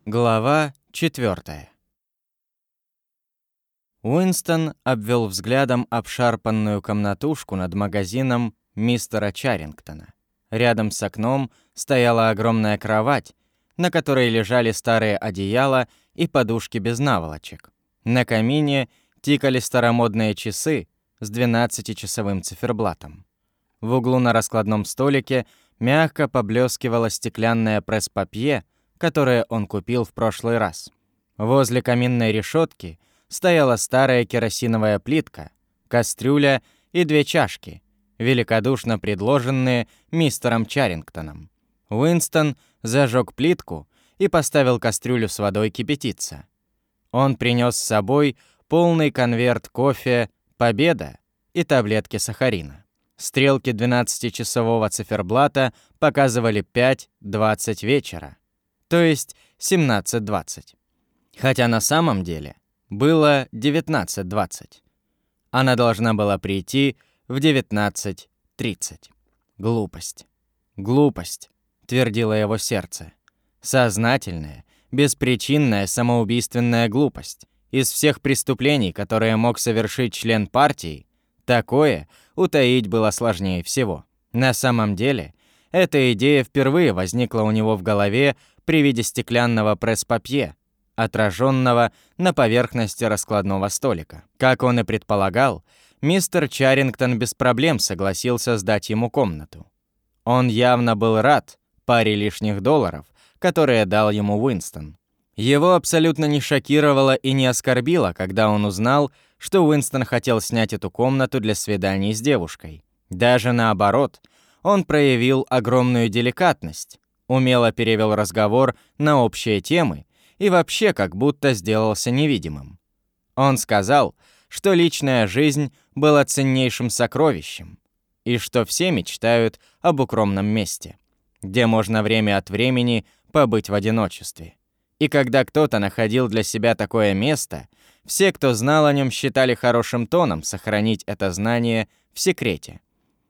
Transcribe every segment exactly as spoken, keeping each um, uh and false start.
Глава четвёртая. Уинстон обвел взглядом обшарпанную комнатушку над магазином мистера Чарингтона. Рядом с окном стояла огромная кровать, на которой лежали старые одеяла и подушки без наволочек. На камине тикали старомодные часы с двенадцатичасовым циферблатом. В углу на раскладном столике мягко поблескивала стеклянная пресс-папье, которое он купил в прошлый раз. Возле каминной решетки стояла старая керосиновая плитка, кастрюля и две чашки, великодушно предложенные мистером Чарингтоном. Уинстон зажег плитку и поставил кастрюлю с водой кипятиться. Он принес с собой полный конверт кофе «Победа» и таблетки сахарина. Стрелки двенадцатичасового циферблата показывали пять двадцать вечера, то есть семнадцать двадцать. Хотя на самом деле было девятнадцать двадцать. Она должна была прийти в девятнадцать тридцать. Глупость. Глупость, твердило его сердце. Сознательная, беспричинная самоубийственная глупость. Из всех преступлений, которые мог совершить член партии, такое утаить было сложнее всего. На самом деле, эта идея впервые возникла у него в голове при виде стеклянного пресс-папье, отраженного на поверхности раскладного столика. Как он и предполагал, мистер Чарингтон без проблем согласился сдать ему комнату. Он явно был рад паре лишних долларов, которые дал ему Уинстон. Его абсолютно не шокировало и не оскорбило, когда он узнал, что Уинстон хотел снять эту комнату для свиданий с девушкой. Даже наоборот, он проявил огромную деликатность, умело перевел разговор на общие темы и вообще как будто сделался невидимым. Он сказал, что личная жизнь была ценнейшим сокровищем, и что все мечтают об укромном месте, где можно время от времени побыть в одиночестве. И когда кто-то находил для себя такое место, все, кто знал о нем, считали хорошим тоном сохранить это знание в секрете.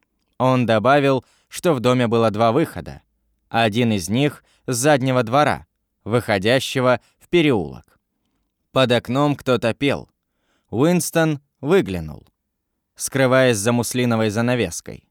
Он добавил, что в доме было два выхода. Один из них с заднего двора, выходящего в переулок. Под окном кто-то пел. Уинстон выглянул, скрываясь за муслиновой занавеской.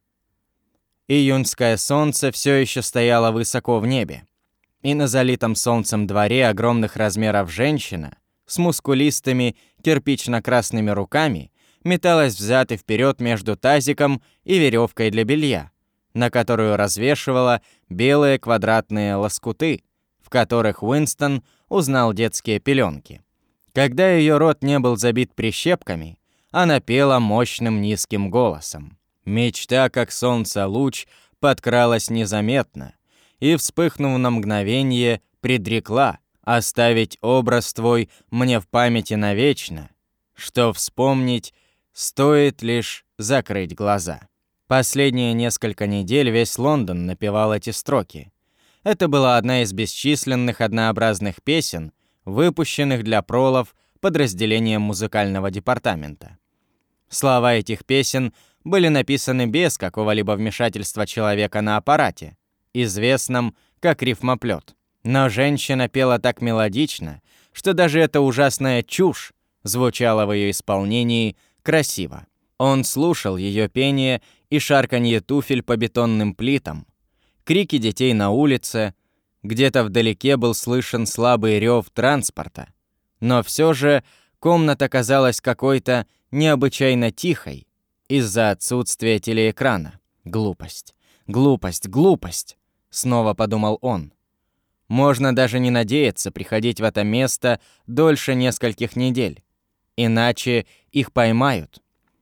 Июньское солнце все еще стояло высоко в небе, и на залитом солнцем дворе огромных размеров женщина с мускулистыми кирпично-красными руками металась взад и вперед между тазиком и веревкой для белья, на которую развешивала белые квадратные лоскуты, в которых Уинстон узнал детские пеленки. Когда ее рот не был забит прищепками, она пела мощным низким голосом. Мечта, как солнце луч, подкралась незаметно и, вспыхнув на мгновение, предрекла оставить образ твой мне в памяти навечно, что вспомнить стоит лишь закрыть глаза. Последние несколько недель весь Лондон напевал эти строки. Это была одна из бесчисленных однообразных песен, выпущенных для пролов подразделением музыкального департамента. Слова этих песен были написаны без какого-либо вмешательства человека на аппарате, известном как рифмоплет. Но женщина пела так мелодично, что даже эта ужасная чушь звучала в ее исполнении красиво. Он слушал ее пение и шарканье туфель по бетонным плитам, крики детей на улице, где-то вдалеке был слышен слабый рев транспорта. Но все же комната казалась какой-то необычайно тихой из-за отсутствия телеэкрана. Глупость, глупость, глупость, снова подумал он. Можно даже не надеяться приходить в это место дольше нескольких недель, иначе их поймают.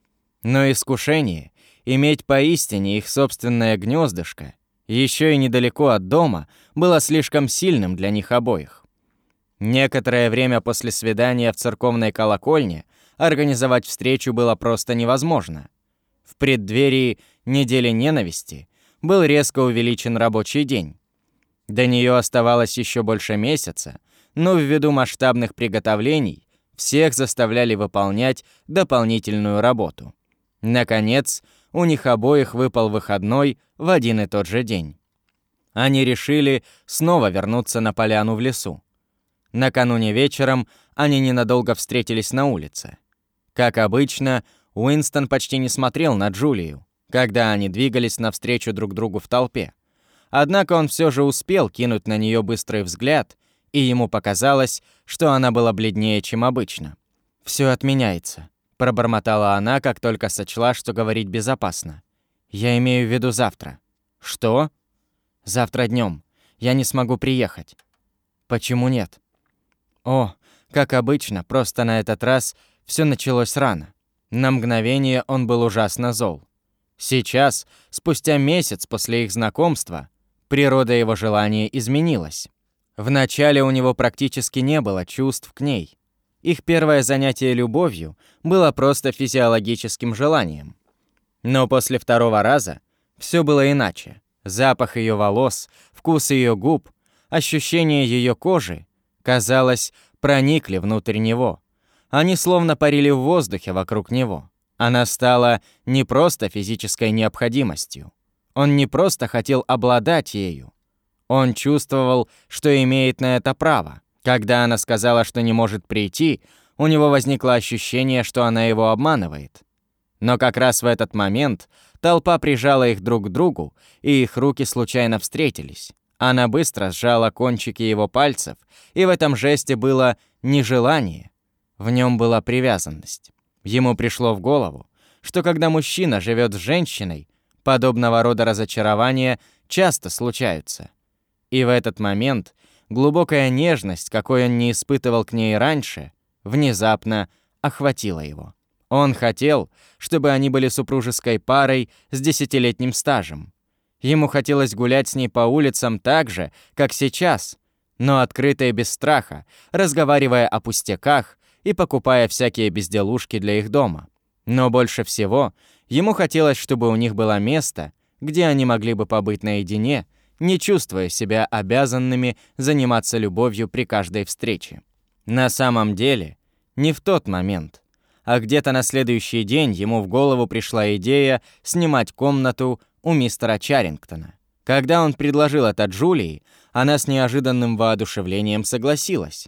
Но искушение иметь поистине их собственное гнездышко, еще и недалеко от дома, было слишком сильным для них обоих. Некоторое время после свидания в церковной колокольне организовать встречу было просто невозможно. В преддверии недели ненависти был резко увеличен рабочий день. До нее оставалось еще больше месяца, но ввиду масштабных приготовлений всех заставляли выполнять дополнительную работу. Наконец, у них обоих выпал выходной в один и тот же день. Они решили снова вернуться на поляну в лесу. Накануне вечером они ненадолго встретились на улице. Как обычно, Уинстон почти не смотрел на Джулию, когда они двигались навстречу друг другу в толпе. Однако он все же успел кинуть на нее быстрый взгляд, и ему показалось, что она была бледнее, чем обычно. «Все отменяется», — пробормотала она, как только сочла, что говорить безопасно. «Я имею в виду завтра». «Что?» «Завтра днем. Я не смогу приехать». «Почему нет?» «О, как обычно, просто на этот раз все началось рано». На мгновение он был ужасно зол. Сейчас, спустя месяц после их знакомства, природа его желания изменилась. Вначале у него практически не было чувств к ней. Их первое занятие любовью было просто физиологическим желанием. Но после второго раза все было иначе. Запах ее волос, вкус ее губ, ощущение ее кожи, казалось, проникли внутрь него. Они словно парили в воздухе вокруг него. Она стала не просто физической необходимостью. Он не просто хотел обладать ею. Он чувствовал, что имеет на это право. Когда она сказала, что не может прийти, у него возникло ощущение, что она его обманывает. Но как раз в этот момент толпа прижала их друг к другу, и их руки случайно встретились. Она быстро сжала кончики его пальцев, и в этом жесте было не желание, в нем была привязанность. Ему пришло в голову, что когда мужчина живет с женщиной, подобного рода разочарования часто случаются. И в этот момент глубокая нежность, какой он не испытывал к ней раньше, внезапно охватила его. Он хотел, чтобы они были супружеской парой с десятилетним стажем. Ему хотелось гулять с ней по улицам так же, как сейчас, но открыто и без страха, разговаривая о пустяках и покупая всякие безделушки для их дома. Но больше всего ему хотелось, чтобы у них было место, где они могли бы побыть наедине, не чувствуя себя обязанными заниматься любовью при каждой встрече. На самом деле, не в тот момент, а где-то на следующий день ему в голову пришла идея снимать комнату у мистера Чарингтона. Когда он предложил это Джулии, она с неожиданным воодушевлением согласилась.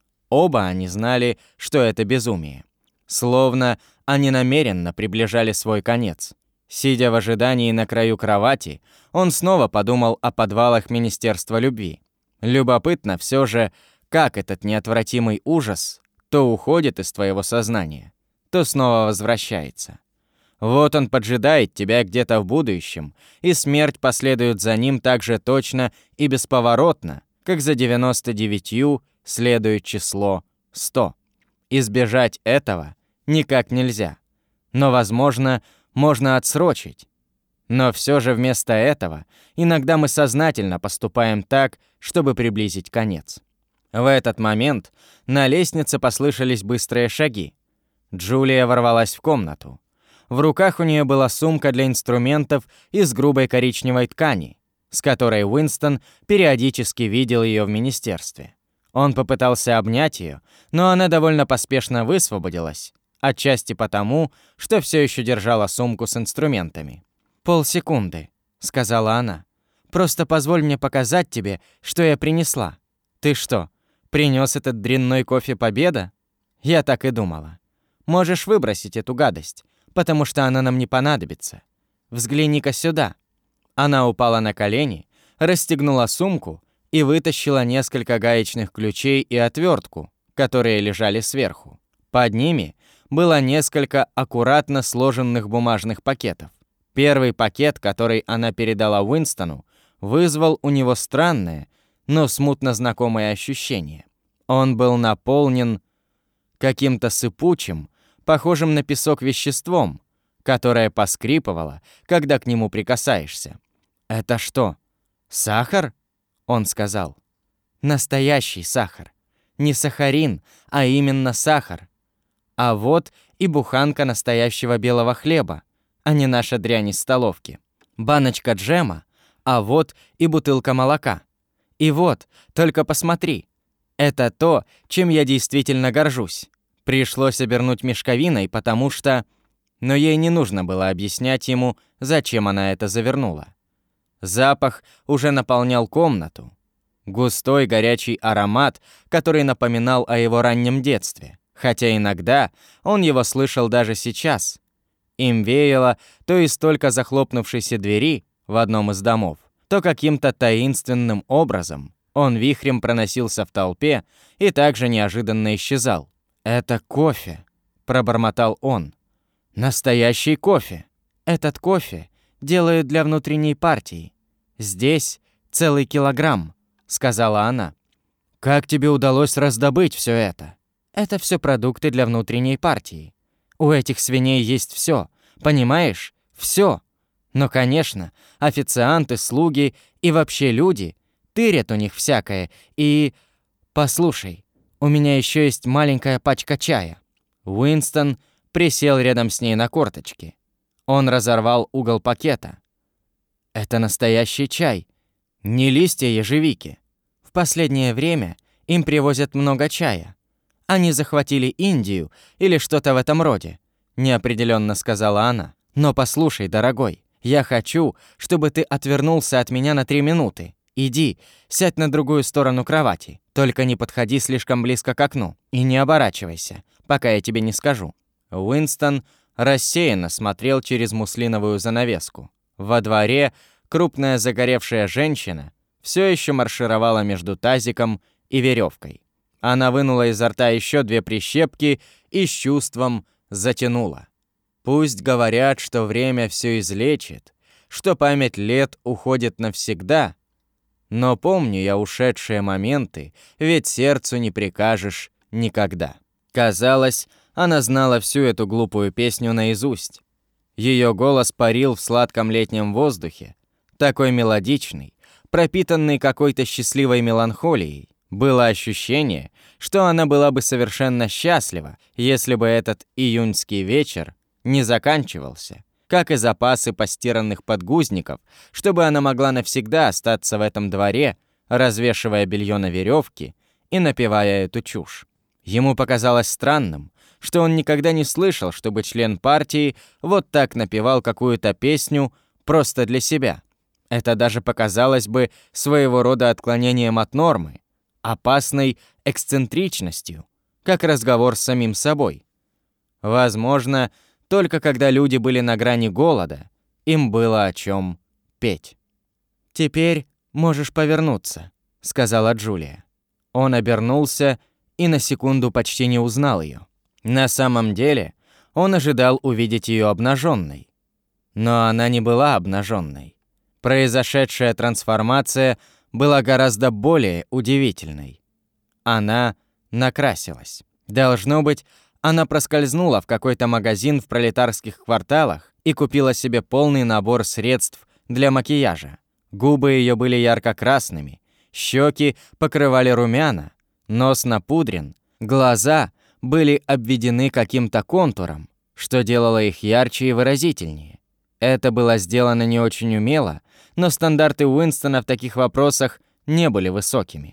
Оба они знали, что это безумие. Словно они намеренно приближали свой конец. Сидя в ожидании на краю кровати, он снова подумал о подвалах Министерства любви. Любопытно все же, как этот неотвратимый ужас то уходит из твоего сознания, то снова возвращается. Вот он поджидает тебя где-то в будущем, и смерть последует за ним так же точно и бесповоротно, как за девяносто девятью следует число сто. Избежать этого никак нельзя. Но, возможно, можно отсрочить. Но все же вместо этого иногда мы сознательно поступаем так, чтобы приблизить конец. В этот момент на лестнице послышались быстрые шаги. Джулия ворвалась в комнату. В руках у нее была сумка для инструментов из грубой коричневой ткани, с которой Уинстон периодически видел ее в министерстве. Он попытался обнять ее, но она довольно поспешно высвободилась, отчасти потому, что все еще держала сумку с инструментами. «Полсекунды», — сказала она. «Просто позволь мне показать тебе, что я принесла». «Ты что, принес этот дрянной кофе Победа?» «Я так и думала. Можешь выбросить эту гадость, потому что она нам не понадобится. Взгляни-ка сюда». Она упала на колени, расстегнула сумку и вытащила несколько гаечных ключей и отвертку, которые лежали сверху. Под ними было несколько аккуратно сложенных бумажных пакетов. Первый пакет, который она передала Уинстону, вызвал у него странное, но смутно знакомое ощущение. Он был наполнен каким-то сыпучим, похожим на песок веществом, которое поскрипывало, когда к нему прикасаешься. «Это что, сахар?» — он сказал. «Настоящий сахар. Не сахарин, а именно сахар. А вот и буханка настоящего белого хлеба, а не наша дрянь из столовки. Баночка джема, а вот и бутылка молока. И вот, только посмотри. Это то, чем я действительно горжусь. Пришлось обернуть мешковиной, потому что...» Но ей не нужно было объяснять ему, зачем она это завернула. Запах уже наполнял комнату. Густой горячий аромат, который напоминал о его раннем детстве, хотя иногда он его слышал даже сейчас. Им веяло то из только захлопнувшейся двери в одном из домов, то каким-то таинственным образом он вихрем проносился в толпе и также неожиданно исчезал. «Это кофе», — пробормотал он. «Настоящий кофе. Этот кофе делают для внутренней партии. Здесь целый килограмм», — сказала она. «Как тебе удалось раздобыть все это?» «Это все продукты для внутренней партии. У этих свиней есть все, понимаешь? Все. Но, конечно, официанты, слуги и вообще люди тырят у них всякое. И... Послушай, у меня еще есть маленькая пачка чая». Уинстон присел рядом с ней на корточки. Он разорвал угол пакета. «Это настоящий чай, не листья ежевики. В последнее время им привозят много чая. Они захватили Индию или что-то в этом роде», — неопределенно сказала она. «Но послушай, дорогой, я хочу, чтобы ты отвернулся от меня на три минуты. Иди, сядь на другую сторону кровати. Только не подходи слишком близко к окну и не оборачивайся, пока я тебе не скажу». Уинстон рассеянно смотрел через муслиновую занавеску. Во дворе крупная загоревшая женщина все еще маршировала между тазиком и веревкой. Она вынула изо рта еще две прищепки и с чувством затянула. «Пусть говорят, что время все излечит, что память лет уходит навсегда, но помню я ушедшие моменты, ведь сердцу не прикажешь никогда». Казалось, она знала всю эту глупую песню наизусть. Ее голос парил в сладком летнем воздухе, такой мелодичный, пропитанный какой-то счастливой меланхолией. Было ощущение, что она была бы совершенно счастлива, если бы этот июньский вечер не заканчивался, как и запасы постиранных подгузников, чтобы она могла навсегда остаться в этом дворе, развешивая белье на веревке и напевая эту чушь. Ему показалось странным, что он никогда не слышал, чтобы член партии вот так напевал какую-то песню просто для себя. Это даже показалось бы своего рода отклонением от нормы, опасной эксцентричностью, как разговор с самим собой. Возможно, только когда люди были на грани голода, им было о чем петь. «Теперь можешь повернуться», — сказала Джулия. Он обернулся и на секунду почти не узнал ее. На самом деле он ожидал увидеть ее обнаженной. Но она не была обнаженной. Произошедшая трансформация была гораздо более удивительной. Она накрасилась. Должно быть, она проскользнула в какой-то магазин в пролетарских кварталах и купила себе полный набор средств для макияжа. Губы ее были ярко-красными, щеки покрывали румяна, нос напудрен, глаза были обведены каким-то контуром, что делало их ярче и выразительнее. Это было сделано не очень умело, но стандарты Уинстона в таких вопросах не были высокими.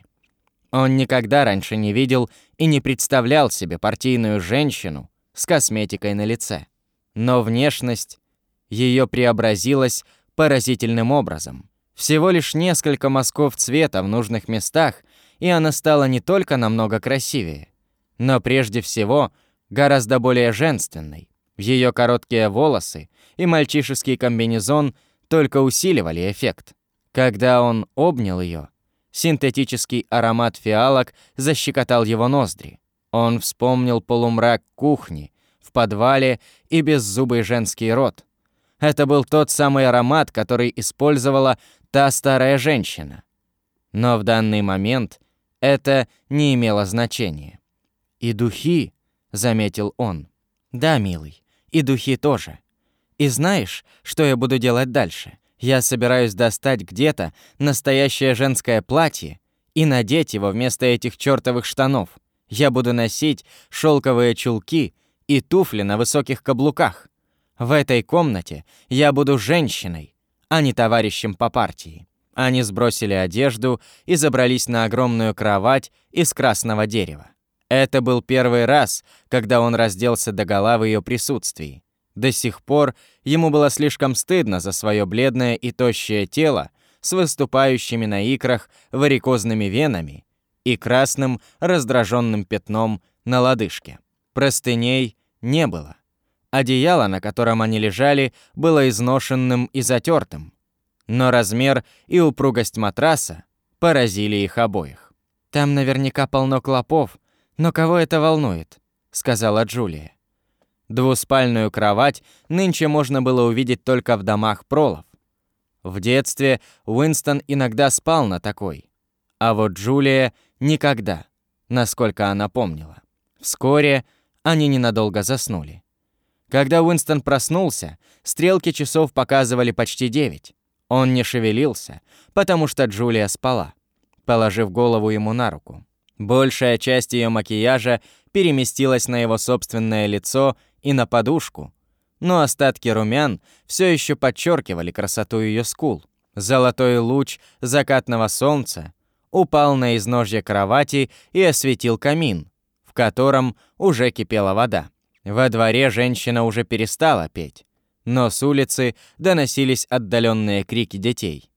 Он никогда раньше не видел и не представлял себе партийную женщину с косметикой на лице. Но внешность ее преобразилась поразительным образом. Всего лишь несколько мазков цвета в нужных местах, и она стала не только намного красивее, но прежде всего гораздо более женственной. Ее короткие волосы и мальчишеский комбинезон только усиливали эффект. Когда он обнял ее, синтетический аромат фиалок защекотал его ноздри. Он вспомнил полумрак кухни, в подвале и беззубый женский рот. Это был тот самый аромат, который использовала та старая женщина. Но в данный момент это не имело значения. «И духи», — заметил он. «Да, милый, и духи тоже. И знаешь, что я буду делать дальше? Я собираюсь достать где-то настоящее женское платье и надеть его вместо этих чертовых штанов. Я буду носить шелковые чулки и туфли на высоких каблуках. В этой комнате я буду женщиной, а не товарищем по партии». Они сбросили одежду и забрались на огромную кровать из красного дерева. Это был первый раз, когда он разделся догола в ее присутствии. До сих пор ему было слишком стыдно за свое бледное и тощее тело с выступающими на икрах варикозными венами и красным раздраженным пятном на лодыжке. Простыней не было. Одеяло, на котором они лежали, было изношенным и затертым, но размер и упругость матраса поразили их обоих. «Там наверняка полно клопов, но кого это волнует?» — сказала Джулия. Двуспальную кровать нынче можно было увидеть только в домах пролов. В детстве Уинстон иногда спал на такой, а вот Джулия никогда, насколько она помнила. Вскоре они ненадолго заснули. Когда Уинстон проснулся, стрелки часов показывали почти девять. Он не шевелился, потому что Джулия спала, положив голову ему на руку. Большая часть ее макияжа переместилась на его собственное лицо и на подушку, но остатки румян все еще подчеркивали красоту ее скул. Золотой луч закатного солнца упал на изножье кровати и осветил камин, в котором уже кипела вода. Во дворе женщина уже перестала петь, но с улицы доносились отдаленные крики детей.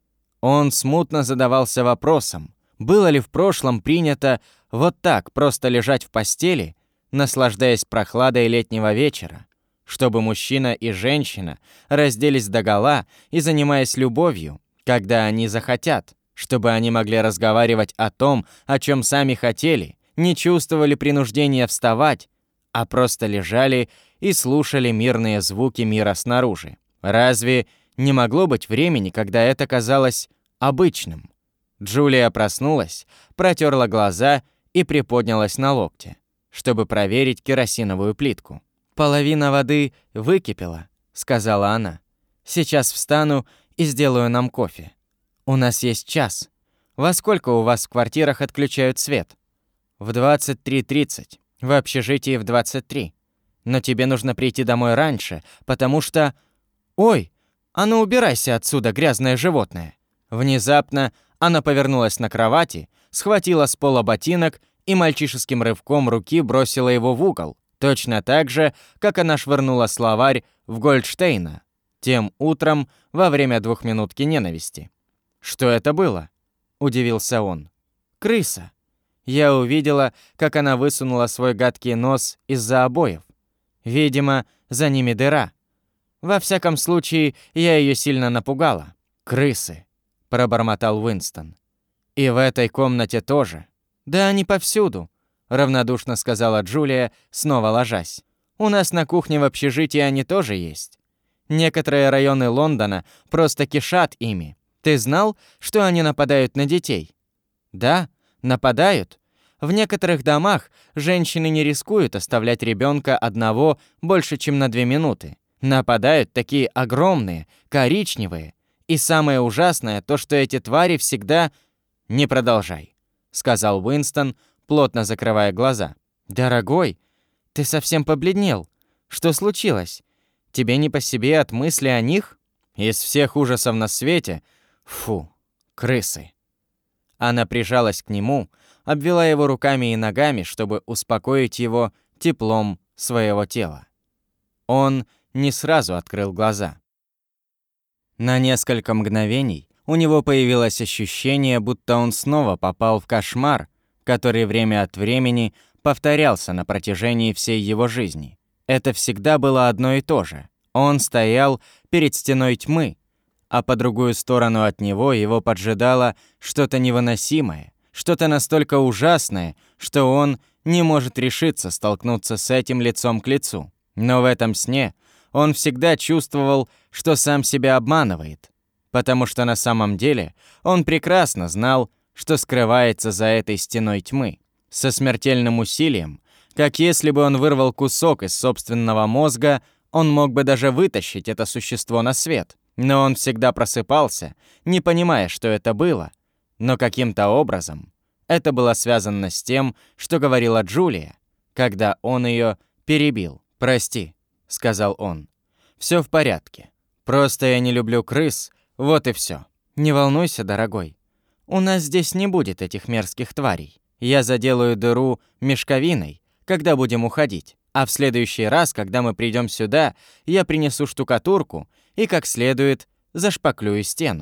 Он смутно задавался вопросом, было ли в прошлом принято вот так просто лежать в постели, наслаждаясь прохладой летнего вечера, чтобы мужчина и женщина разделись догола и занимаясь любовью, когда они захотят, чтобы они могли разговаривать о том, о чем сами хотели, не чувствовали принуждения вставать, а просто лежали и слушали мирные звуки мира снаружи. Разве не могло быть времени, когда это казалось обычным? Джулия проснулась, протерла глаза и приподнялась на локте, чтобы проверить керосиновую плитку. «Половина воды выкипела», — сказала она. «Сейчас встану и сделаю нам кофе. У нас есть час. Во сколько у вас в квартирах отключают свет?» «В двадцать три тридцать. В общежитии в двадцать три. Но тебе нужно прийти домой раньше, потому что... Ой, а ну убирайся отсюда, грязное животное!» Внезапно она повернулась на кровати, схватила с пола ботинок и мальчишеским рывком руки бросила его в угол, точно так же, как она швырнула словарь в Гольдштейна тем утром во время двухминутки ненависти. «Что это было?» — удивился он. «Крыса. Я увидела, как она высунула свой гадкий нос из-за обоев. Видимо, за ними дыра. Во всяком случае, я ее сильно напугала. Крысы», — пробормотал Уинстон. «И в этой комнате тоже». «Да они повсюду», — равнодушно сказала Джулия, снова ложась. «У нас на кухне в общежитии они тоже есть. Некоторые районы Лондона просто кишат ими. Ты знал, что они нападают на детей?» «Да, нападают. В некоторых домах женщины не рискуют оставлять ребенка одного больше, чем на две минуты. Нападают такие огромные, коричневые. И самое ужасное то, что эти твари всегда...» «Не продолжай», — сказал Уинстон, плотно закрывая глаза. «Дорогой, ты совсем побледнел. Что случилось? Тебе не по себе от мысли о них? Из всех ужасов на свете... Фу, крысы». Она прижалась к нему, обвела его руками и ногами, чтобы успокоить его теплом своего тела. Он не сразу открыл глаза. На несколько мгновений у него появилось ощущение, будто он снова попал в кошмар, который время от времени повторялся на протяжении всей его жизни. Это всегда было одно и то же. Он стоял перед стеной тьмы, а по другую сторону от него его поджидало что-то невыносимое, что-то настолько ужасное, что он не может решиться столкнуться с этим лицом к лицу. Но в этом сне он всегда чувствовал, что сам себя обманывает, потому что на самом деле он прекрасно знал, что скрывается за этой стеной тьмы. Со смертельным усилием, как если бы он вырвал кусок из собственного мозга, он мог бы даже вытащить это существо на свет. Но он всегда просыпался, не понимая, что это было. Но каким-то образом это было связано с тем, что говорила Джулия, когда он ее перебил. «Прости», — сказал он. «Все в порядке. Просто я не люблю крыс, вот и все. Не волнуйся, дорогой. У нас здесь не будет этих мерзких тварей. Я заделаю дыру мешковиной, когда будем уходить. А в следующий раз, когда мы придем сюда, я принесу штукатурку и как следует зашпаклюю стену».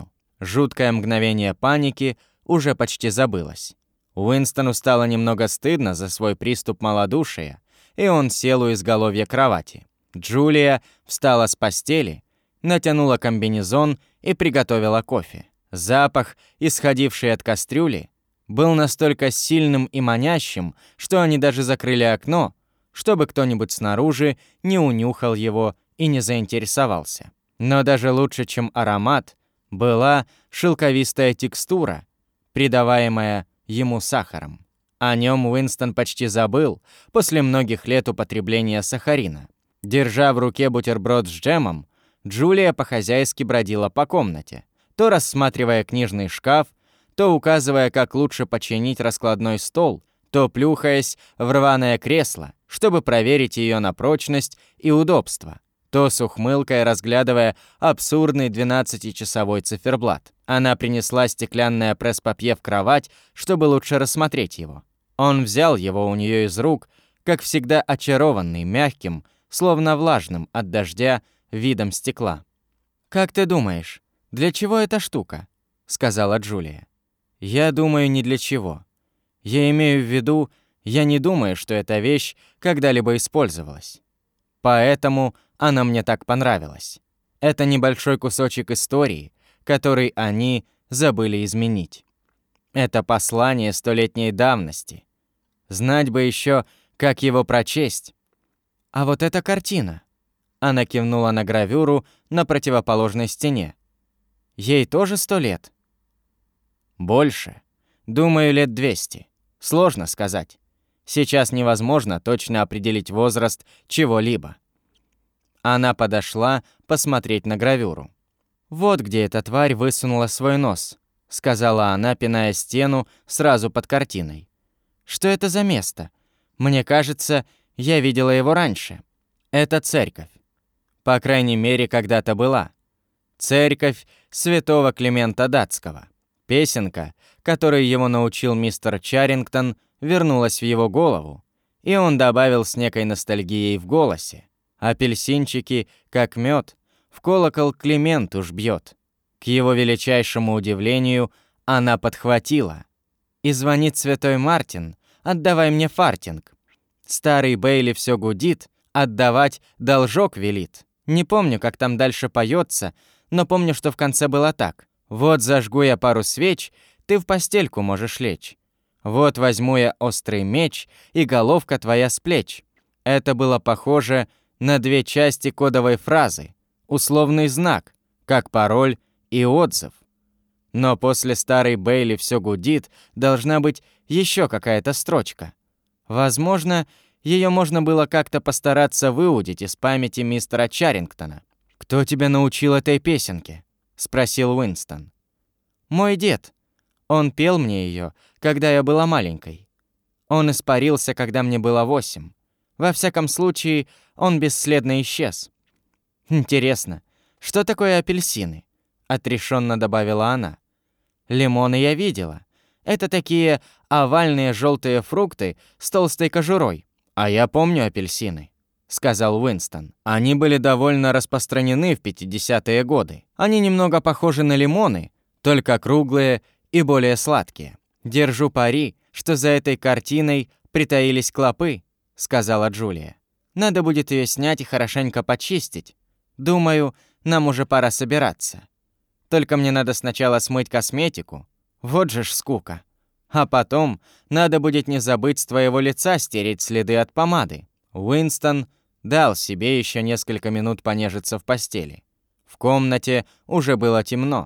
Жуткое мгновение паники уже почти забылось. Уинстону стало немного стыдно за свой приступ малодушия, и он сел у изголовья кровати. Джулия встала с постели, натянула комбинезон и приготовила кофе. Запах, исходивший от кастрюли, был настолько сильным и манящим, что они даже закрыли окно, чтобы кто-нибудь снаружи не унюхал его и не заинтересовался. Но даже лучше, чем аромат, была шелковистая текстура, придаваемая ему сахаром. О нем Уинстон почти забыл после многих лет употребления сахарина. Держа в руке бутерброд с джемом, Джулия по-хозяйски бродила по комнате, то рассматривая книжный шкаф, то указывая, как лучше починить раскладной стол, то плюхаясь в рваное кресло, чтобы проверить ее на прочность и удобство, то с ухмылкой разглядывая абсурдный двенадцатичасовой циферблат. Она принесла стеклянное пресс-папье в кровать, чтобы лучше рассмотреть его. Он взял его у нее из рук, как всегда очарованный, мягким, словно влажным от дождя, видом стекла. «Как ты думаешь, для чего эта штука?» — сказала Джулия. «Я думаю, ни для чего. Я имею в виду, я не думаю, что эта вещь когда-либо использовалась. Поэтому она мне так понравилась. Это небольшой кусочек истории, который они забыли изменить. Это послание столетней давности. Знать бы еще, как его прочесть. А вот эта картина». Она кивнула на гравюру на противоположной стене. «Ей тоже сто лет?» «Больше. Думаю, лет двести. Сложно сказать. Сейчас невозможно точно определить возраст чего-либо». Она подошла посмотреть на гравюру. «Вот где эта тварь высунула свой нос», — сказала она, пиная стену сразу под картиной. «Что это за место? Мне кажется, я видела его раньше. Это церковь. По крайней мере, когда-то была. Церковь святого Климента Датского. Песенка, которой его научил мистер Чарингтон, вернулась в его голову, и он добавил с некой ностальгией в голосе: «Апельсинчики, как мед, в колокол Климент уж бьет». К его величайшему удивлению, она подхватила: «И звонит святой Мартин, отдавай мне фартинг. Старый Бейли все гудит, отдавать должок велит». Не помню, как там дальше поется, но помню, что в конце было так: «Вот зажгу я пару свеч, ты в постельку можешь лечь. Вот возьму я острый меч, и головка твоя с плеч». Это было похоже на две части кодовой фразы, условный знак, как пароль и отзыв. Но после старой Бейли все гудит, должна быть еще какая-то строчка. Возможно, ее можно было как-то постараться выудить из памяти мистера Чарингтона. «Кто тебя научил этой песенке?» — спросил Уинстон. «Мой дед. Он пел мне ее, когда я была маленькой. Он испарился, когда мне было восемь. Во всяком случае, он бесследно исчез». «Интересно, что такое апельсины?» — отрешенно добавила она. «Лимоны я видела. Это такие овальные желтые фрукты с толстой кожурой. «А я помню апельсины», — сказал Уинстон. «Они были довольно распространены в пятидесятые годы. Они немного похожи на лимоны, только круглые и более сладкие. Держу пари, что за этой картиной притаились клопы», — сказала Джулия. «Надо будет ее снять и хорошенько почистить. Думаю, нам уже пора собираться. Только мне надо сначала смыть косметику. Вот же ж скука. А потом надо будет не забыть с твоего лица стереть следы от помады». Уинстон дал себе еще несколько минут понежиться в постели. В комнате уже было темно.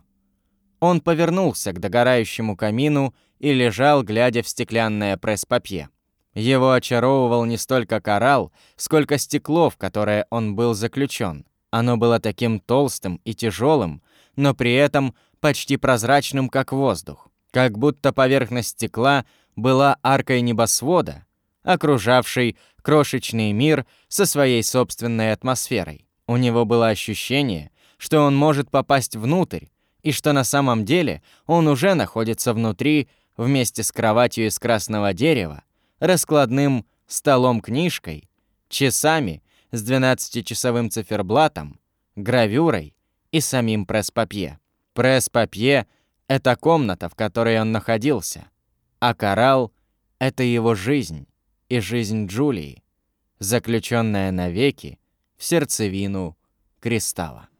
Он повернулся к догорающему камину и лежал, глядя в стеклянное пресс-папье. Его очаровывал не столько коралл, сколько стекло, в которое он был заключен. Оно было таким толстым и тяжелым, но при этом почти прозрачным, как воздух. Как будто поверхность стекла была аркой небосвода, окружавшей крошечный мир со своей собственной атмосферой. У него было ощущение, что он может попасть внутрь, и что на самом деле он уже находится внутри вместе с кроватью из красного дерева, раскладным столом-книжкой, часами с двенадцатичасовым циферблатом, гравюрой и самим пресс-папье. Пресс-папье — это комната, в которой он находился, а коралл — это его жизнь и жизнь Джулии, заключенная навеки в сердцевину кристалла.